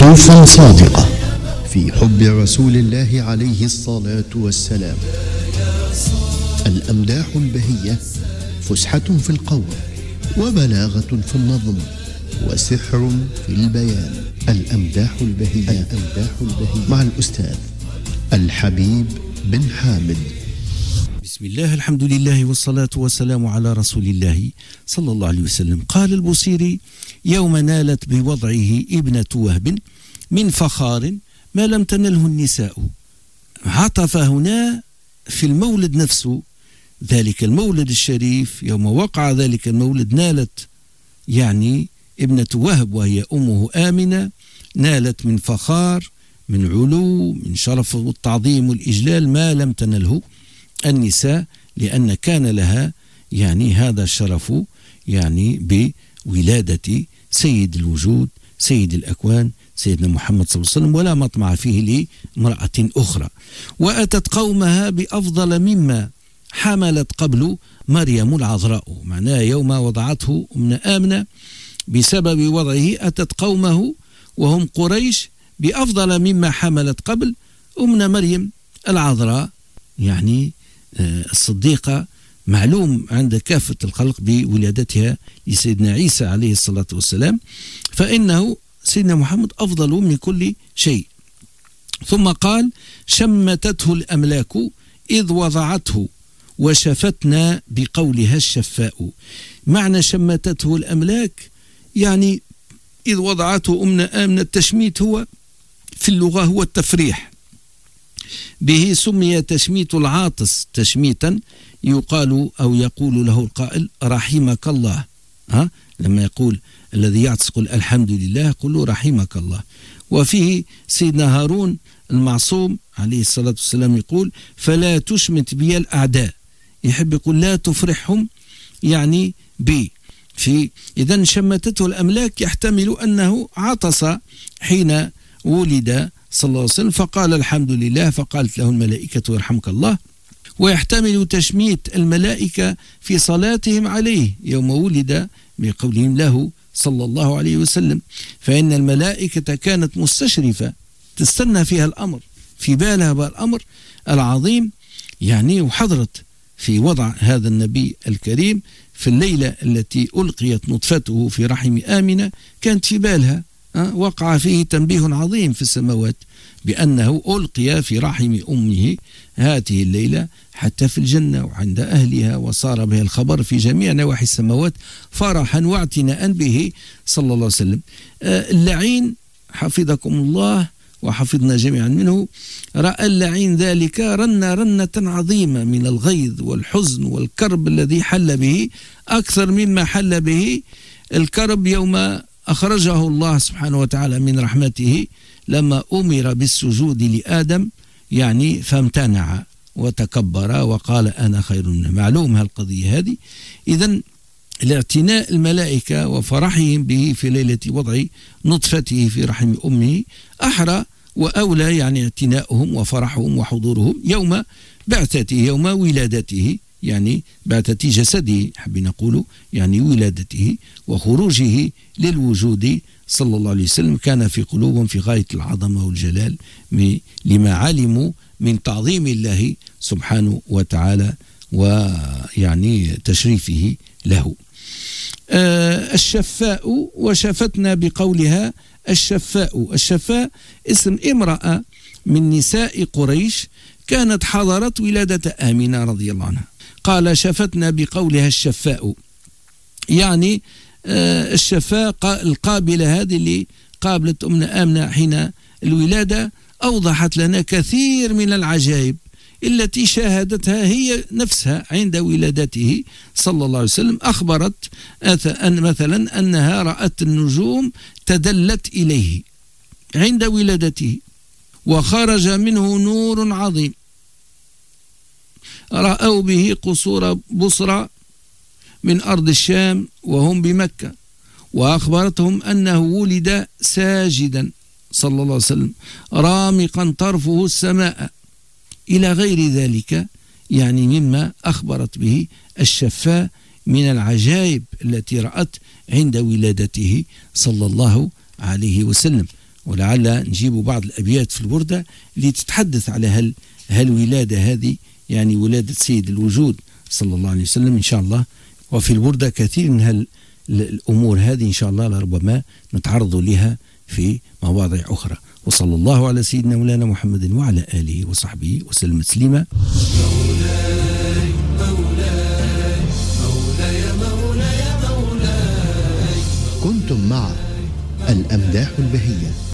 وقوفا صادقة في حب رسول الله عليه الصلاة والسلام. الأمداح البهية فسحة في القول وبلاغة في النظم وسحر في البيان. الأمداح البهية مع الأستاذ الحبيب بن حامد. بسم الله، الحمد لله والصلاة والسلام على رسول الله صلى الله عليه وسلم. قال البوصيري: يوم نالت بوضعه ابنة وهب من فخار ما لم تنله النساء. عطف هنا في المولد نفسه، ذلك المولد الشريف، يوم وقع ذلك المولد نالت يعني ابنة وهب وهي أمه آمنة، نالت من فخار، من علو، من شرف والتعظيم والإجلال ما لم تنله النساء، لأن كان لها يعني هذا الشرف يعني بولادة سيد الوجود سيد الأكوان سيدنا محمد صلى الله عليه وسلم، ولا مطمع فيه لامرأة أخرى. وأتت قومها بأفضل مما حملت قبل مريم العذراء، معناها يوم وضعته أم آمنة بسبب وضعه أتت قومه وهم قريش بأفضل مما حملت قبل أم مريم العذراء، يعني الصديقة معلوم عند كافة الخلق بولادتها لسيدنا عيسى عليه الصلاة والسلام، فإنه سيدنا محمد أفضل من كل شيء. ثم قال: شمتته الأملاك إذ وضعته وشفتنا بقولها الشفاء. معنى شمتته الأملاك يعني إذ وضعته أمنا آمنة. التشميت هو في اللغة هو التفريح، به سمي تشميت العاطس تشميتا، يقال أو يقول له القائل رحمك الله. لما يقول الذي يعطس يقول الحمد لله، يقول له رحمك الله. وفيه سيدنا هارون المعصوم عليه الصلاة والسلام يقول: فلا تشمت بي الأعداء، يحب يقول لا تفرحهم يعني بي. إذن شمتته الأملاك يحتمل أنه عطس حين ولد صلى الله عليه وسلم فقال الحمد لله، فقالت له الملائكة يرحمك الله. ويحتمل تشميت الملائكة في صلاتهم عليه يوم ولد بقولهم له صلى الله عليه وسلم، فإن الملائكة كانت مستشرفة تستنى فيها الأمر، في بالها بالأمر العظيم يعني، وحضرت في وضع هذا النبي الكريم في الليلة التي ألقيت نطفته في رحم آمنة، كانت في بالها وقع فيه تنبيه عظيم في السماوات بأنه ألقي في رحم أمه هذه الليلة حتى في الجنة وعند أهلها، وصار به الخبر في جميع نواحي السماوات فرحا واعتناء به صلى الله عليه وسلم. اللعين حفظكم الله وحفظنا جميعا منه، رأى اللعين ذلك رنة عظيمة من الغيظ والحزن والكرب الذي حل به، أكثر مما حل به الكرب يوم أخرجه الله سبحانه وتعالى من رحمته لما أمر بالسجود لآدم يعني فامتنع وتكبر وقال أنا خير منه. معلوم هالقضية هذه. إذن الاعتناء الملائكة وفرحهم به في ليلة وضع نطفته في رحم أمه أحرى وأولى، يعني اعتناؤهم وفرحهم وحضورهم يوم بعثته يوم ولادته، يعني بعثة جسده حب نقول يعني ولادته وخروجه للوجود صلى الله عليه وسلم، كان في قلوبهم في غاية العظمة والجلال لما علموا من تعظيم الله سبحانه وتعالى ويعني تشريفه له. الشفاء وشفتنا بقولها الشفاء. الشفاء اسم امرأة من نساء قريش كانت حضرت ولادة آمنة رضي الله عنها. قال شفتنا بقولها الشفاء، يعني الشفاء القابلة هذه اللي قابلت أمنا آمنة حين الولادة، أوضحت لنا كثير من العجائب التي شاهدتها هي نفسها عند ولادته صلى الله عليه وسلم. أخبرت مثلا أنها رأت النجوم تدلت إليه عند ولادته وخرج منه نور عظيم، رأوا به قصور بصرى من أرض الشام وهم بمكة، وأخبرتهم أنه ولد ساجدا صلى الله عليه وسلم رامقا طرفه السماء، إلى غير ذلك يعني مما أخبرت به الشفاء من العجائب التي رأت عند ولادته صلى الله عليه وسلم. ولعل نجيب بعض الأبيات في البردة اللي تتحدث على هالولادة هذه، يعني ولادة سيد الوجود صلى الله عليه وسلم إن شاء الله. وفي البردة كثير من الأمور هذه إن شاء الله لربما نتعرض لها في مواضع أخرى. وصلى الله على سيدنا مولانا محمد وعلى آله وصحبه وسلم تسليما. مولاي مولاي مولاي مولاي مولاي. كنتم مع الأمداح البهية.